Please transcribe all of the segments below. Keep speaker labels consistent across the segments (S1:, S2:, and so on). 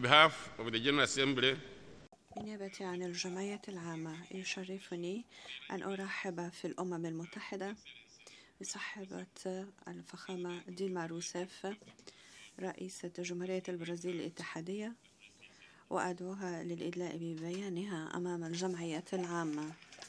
S1: behalf of the General Assembly,
S2: بالنيابة عن الجمعية العامة يشرفني أن أرحب في الأمم المتحدة بصاحبة الفخامة ديلما روسيف رئيسة جمهورية البرازيل الاتحادية، وأدعوها للإدلاء ببيانها أمام الجمعية العامة.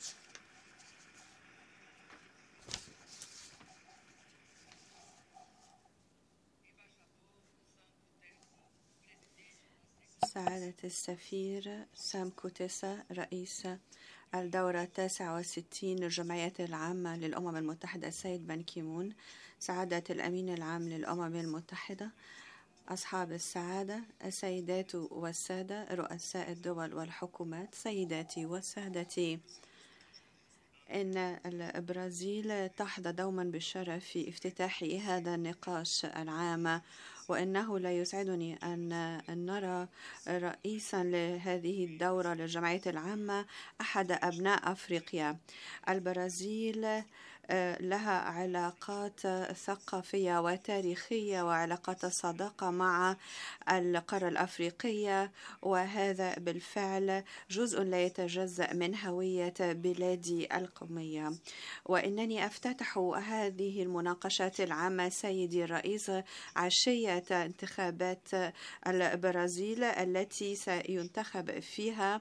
S2: سعادة السفير سام كوتيسا رئيس الدورة 69 للجمعية العامة للأمم المتحدة السيد بان كيمون، سعادة الأمين العام للأمم المتحدة، أصحاب السعادة السيدات والسادة رؤساء الدول والحكومات، سيداتي وسادتي، إن البرازيل تحظى دوما بالشرف في افتتاح هذا النقاش العام، وإنه لا يسعدني أن نرى رئيسا لهذه الدورة للجمعية العامة أحد أبناء أفريقيا. البرازيل لها علاقات ثقافية وتاريخية وعلاقات صداقة مع القارة الأفريقية، وهذا بالفعل جزء لا يتجزأ من هوية بلادي القومية. وإنني أفتتح هذه المناقشات العامة سيدي الرئيس عشية انتخابات البرازيل التي سينتخب فيها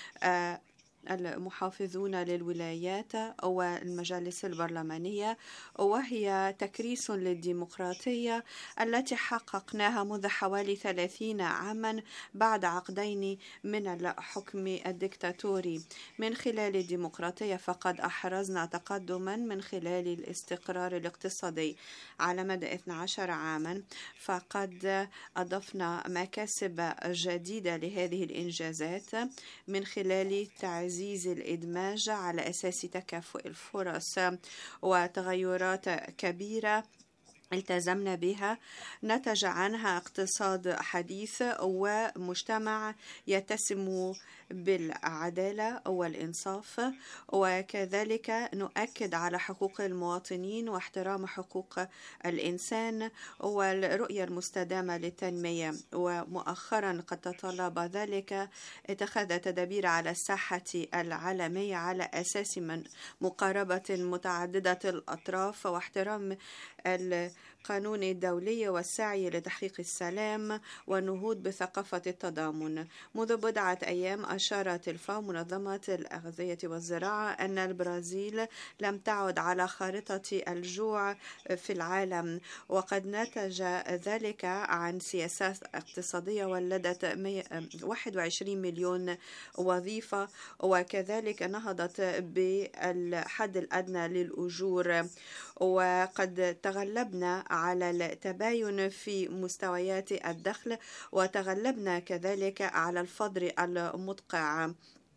S2: المحافظون للولايات والمجالس البرلمانية، وهي تكريس للديمقراطية التي حققناها منذ حوالي 30 عاما بعد عقدين من الحكم الدكتاتوري. من خلال الديمقراطية فقد أحرزنا تقدما من خلال الاستقرار الاقتصادي على مدى 12 عاما، فقد أضفنا مكاسب جديدة لهذه الإنجازات من خلال تعزيز الإدماج على أساس تكافؤ الفرص وتغيرات كبيرة التزمنا بها، نتج عنها اقتصاد حديث ومجتمع يتسم بالعدالة والإنصاف، وكذلك نؤكد على حقوق المواطنين واحترام حقوق الإنسان والرؤية المستدامة للتنمية. ومؤخرا قد تطلب ذلك اتخاذ تدابير على الساحة العالمية على أساس من مقاربة متعددة الأطراف واحترام القانون الدولي والسعي لتحقيق السلام والنهوض بثقافة التضامن. منذ بضعة أيام أشارت الفاو منظمة الأغذية والزراعة أن البرازيل لم تعد على خارطة الجوع في العالم، وقد نتج ذلك عن سياسات اقتصادية ولدت 21 مليون وظيفة، وكذلك نهضت بالحد الأدنى للأجور، وقد تغلبنا على التباين في مستويات الدخل وتغلبنا كذلك على الفقر المدقع.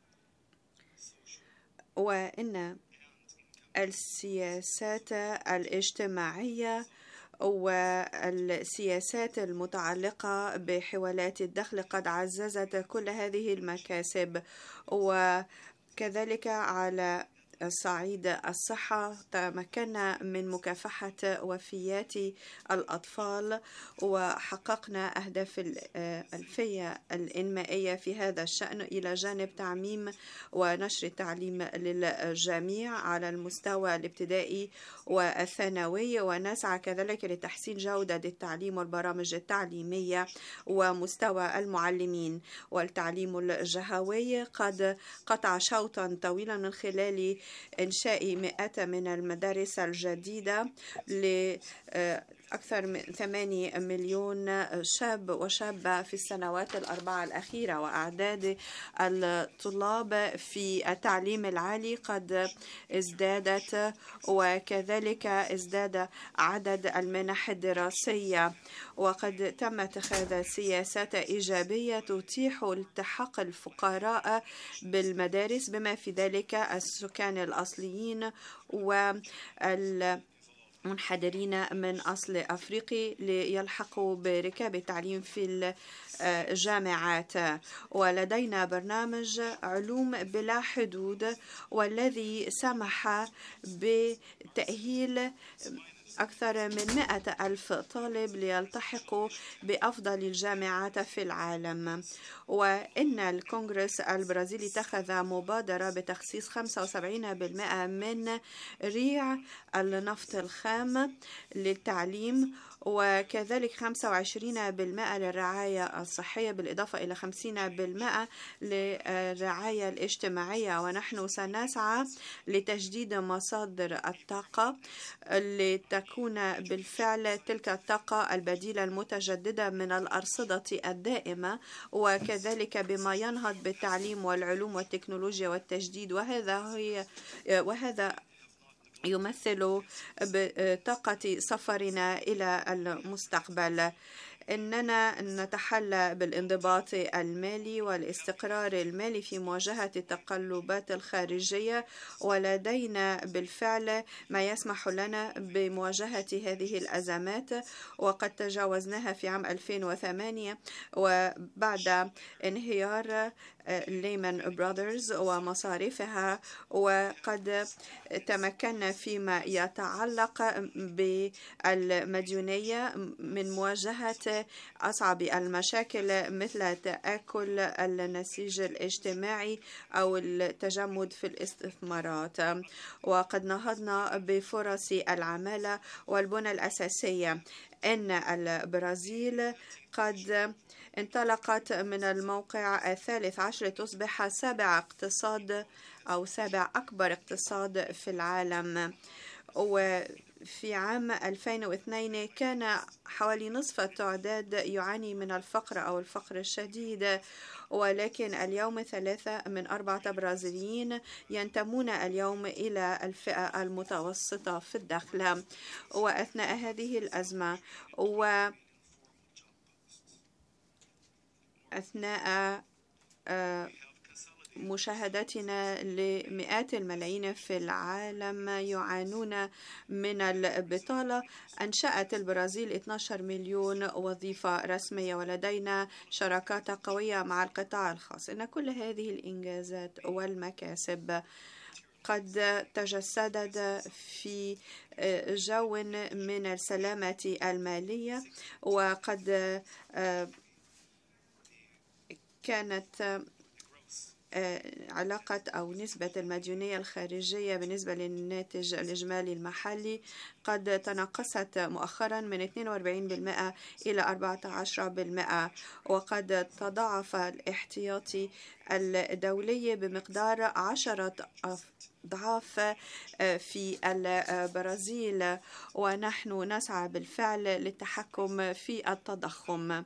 S2: وإن السياسات الاجتماعية والسياسات المتعلقة بحوالات الدخل قد عززت كل هذه المكاسب، وكذلك على الصعيد الصحة تمكنا من مكافحة وفيات الأطفال وحققنا أهداف الألفية الإنمائية في هذا الشأن، إلى جانب تعميم ونشر التعليم للجميع على المستوى الابتدائي والثانوي، ونسعى كذلك لتحسين جودة التعليم والبرامج التعليمية ومستوى المعلمين. والتعليم الجهوي قد قطع شوطا طويلا من خلال إنشاء 100 من المدارس الجديدة لأكثر من 8 مليون شاب وشابة في السنوات الأربعة الأخيرة، وأعداد الطلاب في التعليم العالي قد ازدادت، وكذلك ازداد عدد المنح الدراسية، وقد تم اتخاذ سياسات إيجابية تتيح التحاق الفقراء بالمدارس بما في ذلك السكان الأصليين والمنحدرين من أصل أفريقي ليلحقوا بركاب التعليم في الجامعات. ولدينا برنامج علوم بلا حدود والذي سمح بتأهيل أكثر من 100,000 طالب ليلتحقوا بأفضل الجامعات في العالم. وإن الكونغرس البرازيلي اتخذ مبادرة بتخصيص 75% من ريع النفط الخام للتعليم، وكذلك 25% للرعاية الصحية، بالإضافة إلى 50% للرعاية الاجتماعية. ونحن سنسعى لتجديد مصادر الطاقة لتكون بالفعل تلك الطاقة البديلة المتجددة من الأرصدة الدائمة، وكذلك بما ينهض بالتعليم والعلوم والتكنولوجيا والتجديد. وهذا يمثل بطاقة سفرنا إلى المستقبل. إننا نتحلى بالانضباط المالي والاستقرار المالي في مواجهة التقلبات الخارجية، ولدينا بالفعل ما يسمح لنا بمواجهة هذه الأزمات، وقد تجاوزناها في عام 2008 وبعد انهيار ليمان براذرز ومصاريفها. وقد تمكنا فيما يتعلق بالمديونية من مواجهة أصعب المشاكل مثل تآكل النسيج الاجتماعي أو التجمد في الاستثمارات. وقد نهضنا بفرص العمالة والبنى الأساسية. إن البرازيل قد انطلقت من الموقع 13 لتصبح سابع أكبر اقتصاد في العالم. وفي عام 2002 كان حوالي نصف التعداد يعاني من الفقر أو الفقر الشديد، ولكن اليوم 3 من 4 برازيليين ينتمون اليوم إلى الفئة المتوسطة في الدخل. وأثناء هذه الأزمة أثناء مشاهدتنا لمئات الملايين في العالم يعانون من البطالة، أنشأت البرازيل 12 مليون وظيفة رسمية، ولدينا شراكات قوية مع القطاع الخاص. إن كل هذه الإنجازات والمكاسب قد تجسدت في جو من السلامة المالية، وقد كانت علاقة أو نسبة المديونية الخارجية بالنسبة للناتج الإجمالي المحلي قد تناقصت مؤخرا من 42% إلى 14%، وقد تضاعف الاحتياطي الدولي بمقدار 10 أضعاف في البرازيل. ونحن نسعى بالفعل للتحكم في التضخم.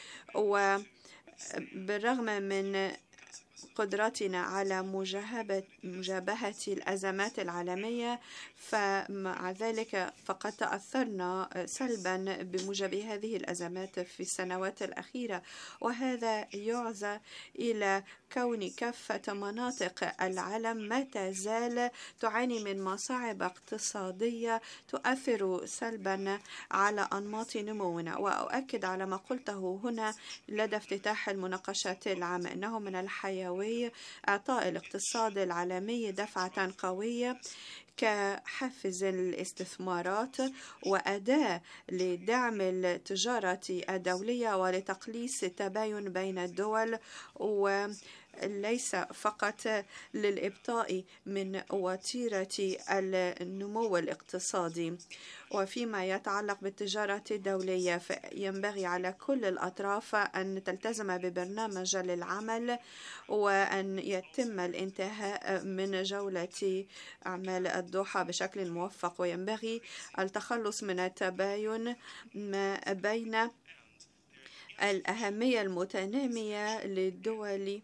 S2: وبالرغم من قدرتنا على مجابهة الأزمات العالمية، فمع ذلك فقد تأثرنا سلبا بموجب هذه الأزمات في السنوات الأخيرة، وهذا يعزى إلى كون كافة مناطق العالم ما تزال تعاني من مصاعب اقتصادية تؤثر سلبا على أنماط نمونا. وأؤكد على ما قلته هنا لدى افتتاح المناقشات العامة، إنه من الحيوي إعطاء الاقتصاد العالمي دفعة قوية كحافز الاستثمارات وأداة لدعم التجارة الدولية ولتقليص التباين بين الدول، وليس فقط للإبطاء من وتيرة النمو الاقتصادي. وفيما يتعلق بالتجارة الدولية، فينبغي على كل الأطراف أن تلتزم ببرنامج للعمل، وأن يتم الانتهاء من جولة أعمال الدوحة بشكل موفق، وينبغي التخلص من التباين ما بين الأهمية المتنامية للدول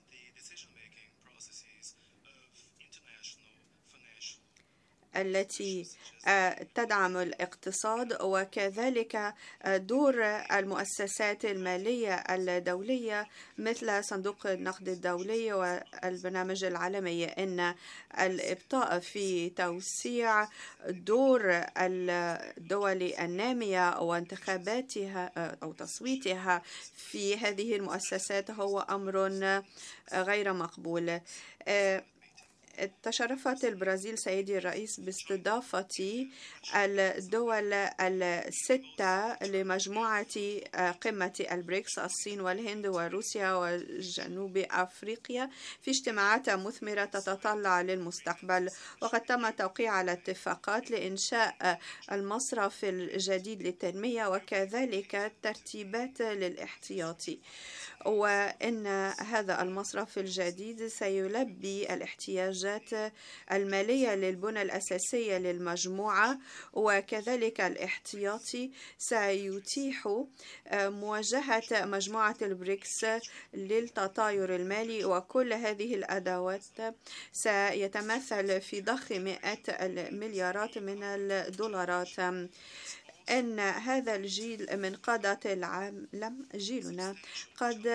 S2: التي تدعم الاقتصاد، وكذلك دور المؤسسات المالية الدولية مثل صندوق النقد الدولي والبرنامج العالمي. إن الإبطاء في توسيع دور الدول النامية وانتخاباتها أو تصويتها في هذه المؤسسات هو أمر غير مقبول. تشرفت البرازيل سيدي الرئيس باستضافة الدول الستة لمجموعة قمة البريكس، الصين والهند وروسيا وجنوب أفريقيا، في اجتماعات مثمرة تتطلع للمستقبل. وقد تم التوقيع على اتفاقات لإنشاء المصرف الجديد للتنمية وكذلك ترتيبات للاحتياطي، وإن هذا المصرف الجديد سيلبي الاحتياجات المالية للبنى الأساسية للمجموعة، وكذلك الاحتياطي سيتيح مواجهة مجموعة البريكس للتطاير المالي. وكل هذه الأدوات سيتمثل في ضخ مئات المليارات من الدولارات. أن هذا الجيل من قادة العالم، جيلنا، قد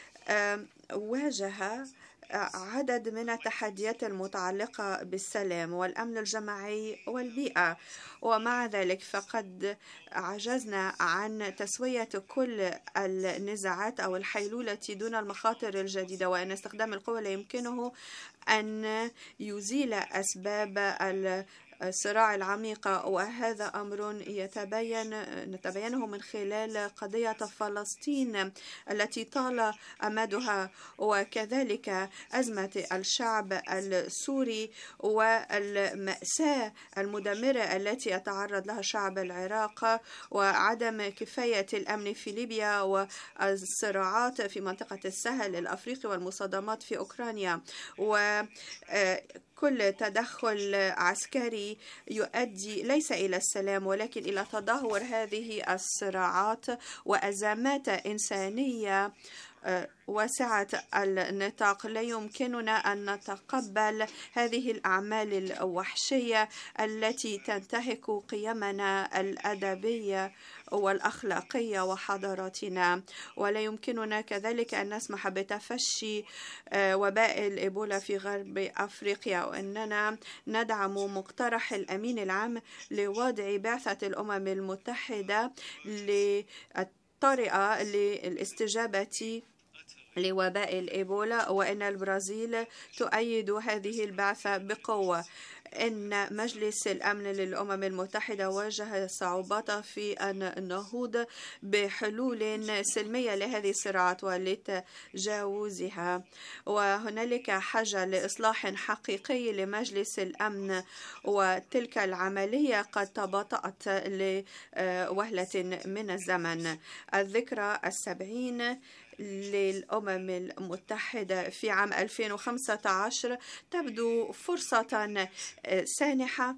S2: واجه عدد من التحديات المتعلقة بالسلام والأمن الجماعي والبيئة، ومع ذلك فقد عجزنا عن تسوية كل النزاعات أو الحيلولة دون المخاطر الجديدة، وأن استخدام القوة لا يمكنه أن يزيل أسباب الصراع العميق. وهذا أمر نتبينه من خلال قضية فلسطين التي طال أمدها، وكذلك أزمة الشعب السوري والمأساة المدمرة التي يتعرض لها شعب العراق، وعدم كفاية الأمن في ليبيا، والصراعات في منطقة الساحل الأفريقي، والمصادمات في أوكرانيا. كل تدخل عسكري يؤدي ليس إلى السلام ولكن إلى تدهور هذه الصراعات وأزمات إنسانية واسعة النطاق. لا يمكننا أن نتقبل هذه الأعمال الوحشية التي تنتهك قيمنا الأدبية والأخلاقية وحضاراتنا، ولا يمكننا كذلك أن نسمح بتفشي وباء الإيبولا في غرب أفريقيا، وأننا ندعم مقترح الأمين العام لوضع بعثة الأمم المتحدة للطريقة للاستجابة لوباء الإيبولا، وأن البرازيل تؤيد هذه البعثة بقوة. إن مجلس الأمن للأمم المتحدة واجه صعوبات في النهوض بحلول سلمية لهذه الصراعات ولتجاوزها، وهنالك حاجة لإصلاح حقيقي لمجلس الأمن، وتلك العملية قد تباطأت لوهلة من الزمن. الذكرى 70 للأمم المتحدة في عام 2015 تبدو فرصة سانحة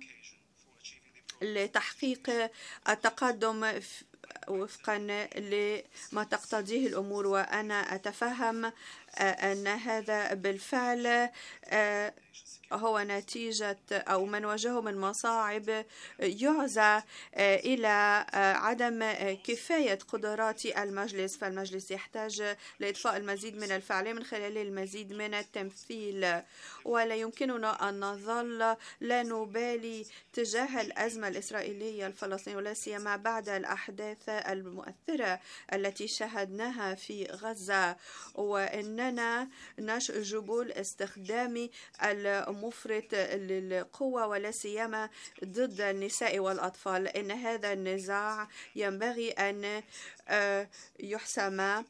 S2: لتحقيق التقدم وفقا لما تقتضيه الأمور، وأنا أتفهم أن هذا بالفعل هو نتيجة أو من واجهه من مصاعب يعزى إلى عدم كفاية قدرات المجلس، فالمجلس يحتاج لإضفاء المزيد من الفعالية من خلال المزيد من التمثيل، ولا يمكننا أن نظل لا نبالي تجاه الأزمة الإسرائيلية الفلسطينية، ولا سيما بعد الأحداث المؤثرة التي شاهدناها في غزة، وإننا نجب الاستخدام المفرط للقوة ولا سيما ضد النساء والأطفال. إن هذا النزاع ينبغي أن يحسم،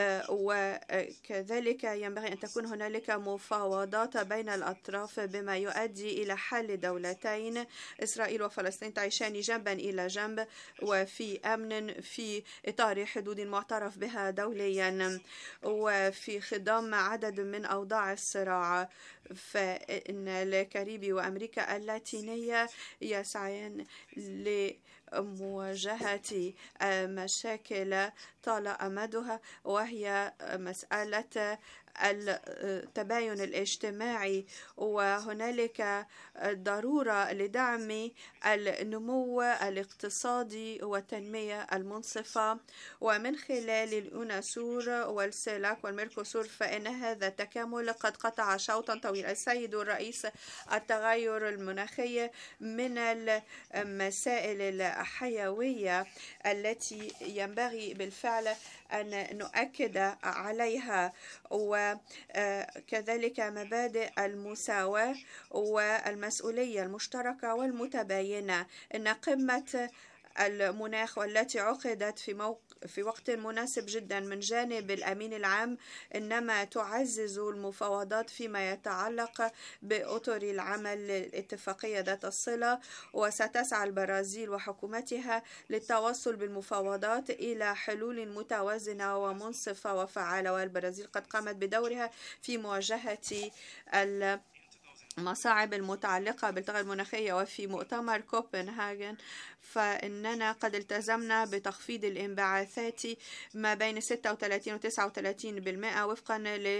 S2: وكذلك ينبغي أن تكون هنالك مفاوضات بين الأطراف بما يؤدي إلى حل دولتين، إسرائيل وفلسطين تعيشان جنبا إلى جنب وفي أمن في إطار حدود معترف بها دوليا، وفي خضم عدد من أوضاع الصراع. فإن الكاريبي وأمريكا اللاتينية يسعيان لمواجهة مشاكل طال أمدها، وهي مسألة التباين الاجتماعي، وهنالك ضرورة لدعم النمو الاقتصادي والتنمية المنصفة، ومن خلال الأوناسور والسيلاك والميركوسور فإن هذا التكامل قد قطع شوطا طويلا. السيد الرئيس، التغير المناخي من المسائل الحيوية التي ينبغي بالفعل أن نؤكد عليها، و وكذلك مبادئ المساواة والمسؤولية المشتركة والمتباينة. إن قمة المناخ والتي عقدت في وقت مناسب جدا من جانب الأمين العام إنما تعزز المفاوضات فيما يتعلق بأطر العمل الاتفاقية ذات الصلة، وستسعى البرازيل وحكومتها للتوصل بالمفاوضات إلى حلول متوازنة ومنصفة وفعالة. والبرازيل قد قامت بدورها في مواجهة المصاعب المتعلقة بالتغير المناخية. وفي مؤتمر كوبنهاغن فإننا قد التزمنا بتخفيض الانبعاثات ما بين 36 و 39% وفقا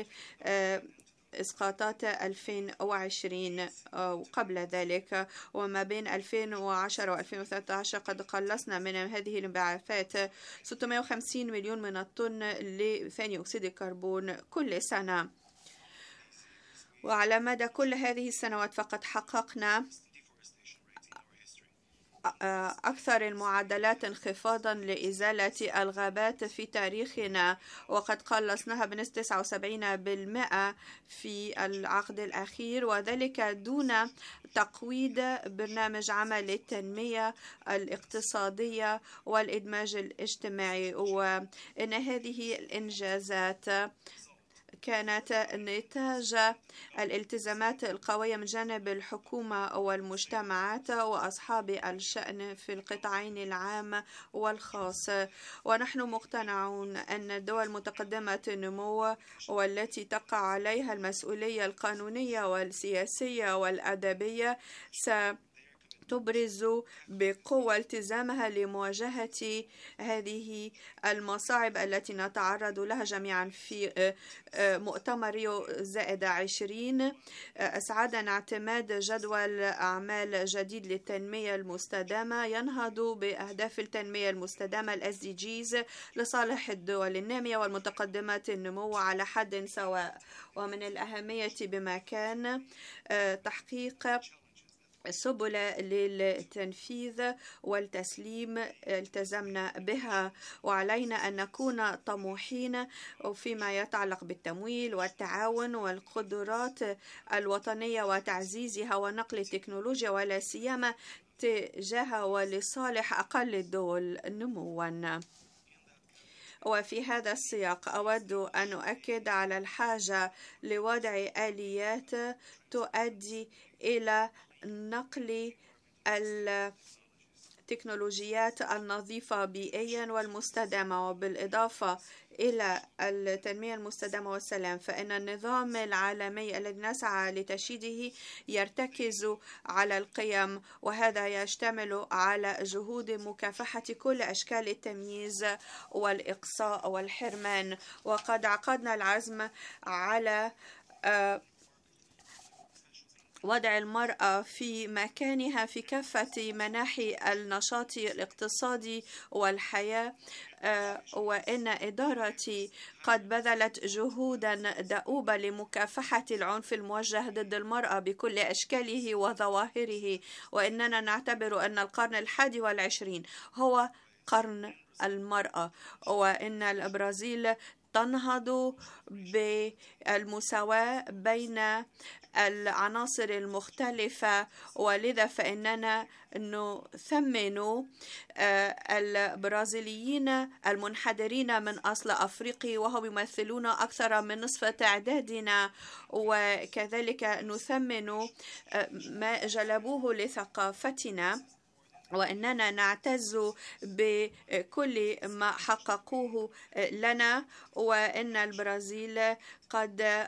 S2: لإسقاطات 2020 وقبل ذلك، وما بين 2010 و 2013 قد قلصنا من هذه الانبعاثات 650 مليون من الطن لثاني أكسيد الكربون كل سنة. وعلى مدى كل هذه السنوات فقد حققنا أكثر المعدلات انخفاضا لإزالة الغابات في تاريخنا، وقد قلصناها بنسبة 79% في العقد الأخير، وذلك دون تقويض برنامج عمل التنمية الاقتصادية والإدماج الاجتماعي. وإن هذه الإنجازات كانت نتاج الالتزامات القوية من جانب الحكومة والمجتمعات وأصحاب الشأن في القطاعين العام والخاص. ونحن مقتنعون أن الدول متقدمة النمو والتي تقع عليها المسؤولية القانونية والسياسية والأدبية تبرز بقوة التزامها لمواجهة هذه المصاعب التي نتعرض لها جميعا. في مؤتمر ريو زائد 20 أسعدنا اعتماد جدول أعمال جديد للتنمية المستدامة ينهض بأهداف التنمية المستدامة SDGs لصالح الدول النامية والمتقدمة النمو على حد سواء. ومن الأهمية بمكان تحقيق سبل للتنفيذ والتسليم التزمنا بها، وعلينا أن نكون طموحين فيما يتعلق بالتمويل والتعاون والقدرات الوطنية وتعزيزها ونقل التكنولوجيا ولا سيما تجاه ولصالح أقل الدول نموا. وفي هذا السياق أود أن أؤكد على الحاجة لوضع آليات تؤدي إلى نقل التكنولوجيات النظيفة بيئيا والمستدامة، وبالإضافة إلى التنمية المستدامة والسلام، فإن النظام العالمي الذي نسعى لتشييده يرتكز على القيم، وهذا يشتمل على جهود مكافحة كل أشكال التمييز والإقصاء والحرمان. وقد عقدنا العزم على وضع المرأة في مكانها في كافة مناحي النشاط الاقتصادي والحياة، وإن إدارتي قد بذلت جهودا دؤوبة لمكافحة العنف الموجه ضد المرأة بكل أشكاله وظواهره، وإننا نعتبر أن القرن 21 هو قرن المرأة، وإن البرازيل تنهض بالمساواة بين العناصر المختلفة، ولذا فإننا نثمن البرازيليين المنحدرين من أصل أفريقي وهم يمثلون أكثر من نصف تعدادنا، وكذلك نثمن ما جلبوه لثقافتنا، وإننا نعتز بكل ما حققوه لنا. وإن البرازيل قد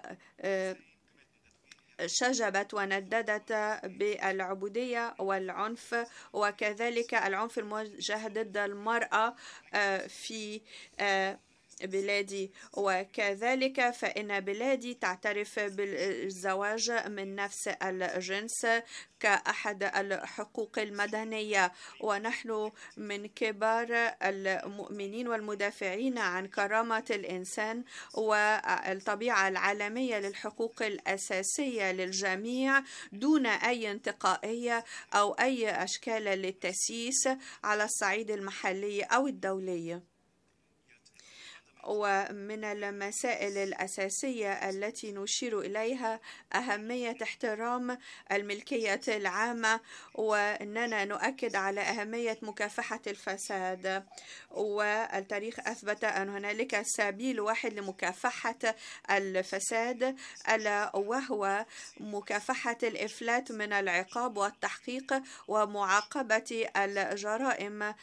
S2: شجبت ونددت بالعبودية والعنف، وكذلك العنف الموجه ضد المرأة في بلادي، وكذلك فإن بلادي تعترف بالزواج من نفس الجنس كأحد الحقوق المدنية، ونحن من كبار المؤمنين والمدافعين عن كرامة الإنسان والطبيعة العالمية للحقوق الأساسية للجميع دون أي انتقائية أو أي أشكال للتسييس على الصعيد المحلي أو الدولي. ومن المسائل الأساسية التي نشير إليها أهمية احترام الملكية العامة، وأننا نؤكد على أهمية مكافحة الفساد. والتاريخ أثبت أن هنالك سبيل واحد لمكافحة الفساد، ألا وهو مكافحة الإفلات من العقاب والتحقيق ومعاقبة الجرائم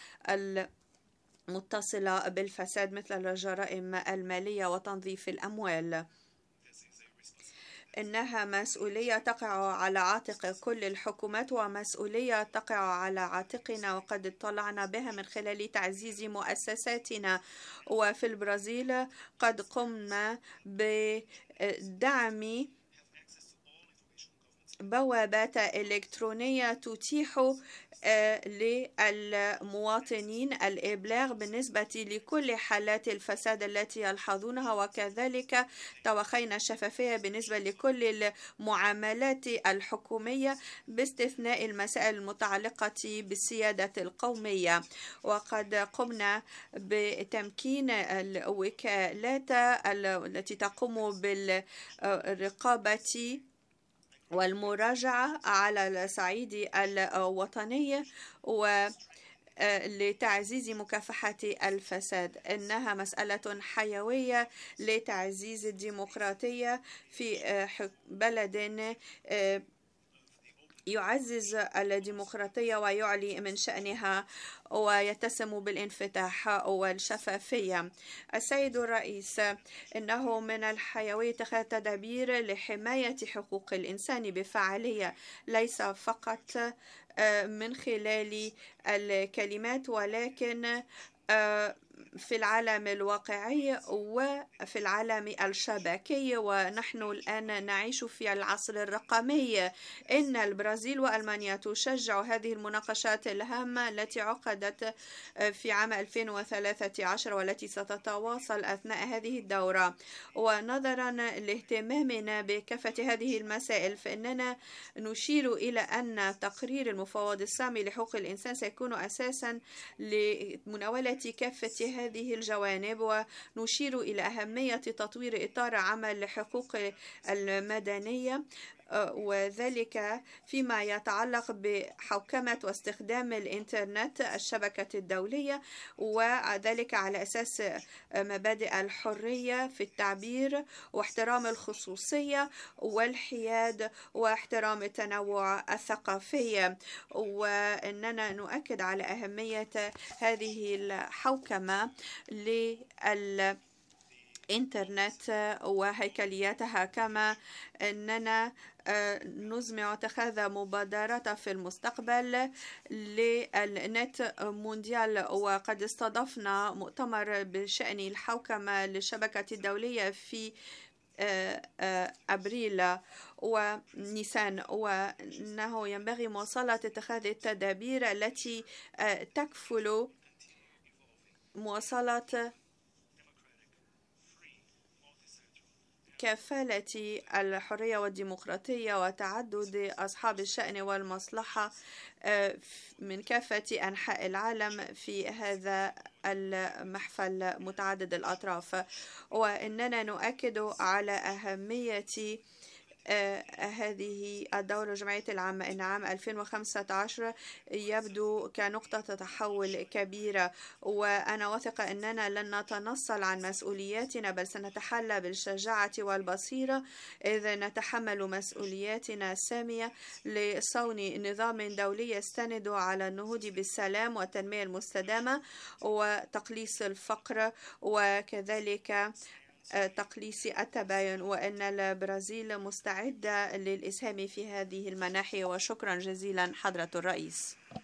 S2: متصلة بالفساد مثل الجرائم المالية وتنظيف الأموال. إنها مسؤولية تقع على عاتق كل الحكومات، ومسؤولية تقع على عاتقنا، وقد اطلعنا بها من خلال تعزيز مؤسساتنا. وفي البرازيل قد قمنا بدعم بوابات إلكترونية تتيح للمواطنين الإبلاغ بالنسبة لكل حالات الفساد التي يلحظونها، وكذلك توخينا الشفافية بالنسبة لكل المعاملات الحكومية باستثناء المسائل المتعلقة بالسيادة القومية. وقد قمنا بتمكين الوكالات التي تقوم بالرقابة والمراجعة على الصعيد الوطني ولتعزيز مكافحة الفساد. إنها مسألة حيوية لتعزيز الديمقراطية في بلد يعزز الديمقراطية ويعلي من شأنها ويتسم بالانفتاح والشفافية. السيد الرئيس، إنه من الحيوية اتخاذ تدابير لحماية حقوق الإنسان بفعالية، ليس فقط من خلال الكلمات ولكن في العالم الواقعي وفي العالم الشبكي. ونحن الآن نعيش في العصر الرقمي. إن البرازيل وألمانيا تشجع هذه المناقشات الهامة التي عقدت في عام 2013 والتي ستتواصل أثناء هذه الدورة. ونظرا لاهتمامنا بكافة هذه المسائل، فإننا نشير إلى أن تقرير المفوض السامي لحقوق الإنسان سيكون أساسا لمناولة كافة هذه الجوانب، ونشير إلى أهمية تطوير إطار عمل لحقوق المدنية، وذلك فيما يتعلق بحوكمة واستخدام الإنترنت الشبكة الدولية، وذلك على أساس مبادئ الحرية في التعبير واحترام الخصوصية والحياد واحترام التنوع الثقافي. وأننا نؤكد على أهمية هذه الحوكمة للإنترنت وهيكلياتها، كما أننا نزمع اتخاذ مبادرات في المستقبل للنت مونديال. وقد استضفنا مؤتمر بشأن الحوكمة للشبكة الدولية في أبريل ونيسان، وأنه ينبغي مواصلة اتخاذ التدابير التي تكفل مواصلة كفالة الحرية والديمقراطية وتعدد أصحاب الشأن والمصلحة من كافة أنحاء العالم في هذا المحفل متعدد الأطراف. وإننا نؤكد على أهمية هذه الدورة الجمعية العامة. إن عام 2015 يبدو كنقطة تحول كبيرة، وأنا واثقة أننا لن نتنصل عن مسؤولياتنا، بل سنتحلى بالشجاعة والبصيرة إذ نتحمل مسؤولياتنا السامية لصون نظام دولي يستند على النهوض بالسلام والتنمية المستدامة وتقليص الفقر وكذلك تقليص التباين، وأن البرازيل مستعدة للإسهام في هذه المناحي. وشكرا جزيلا حضرة الرئيس.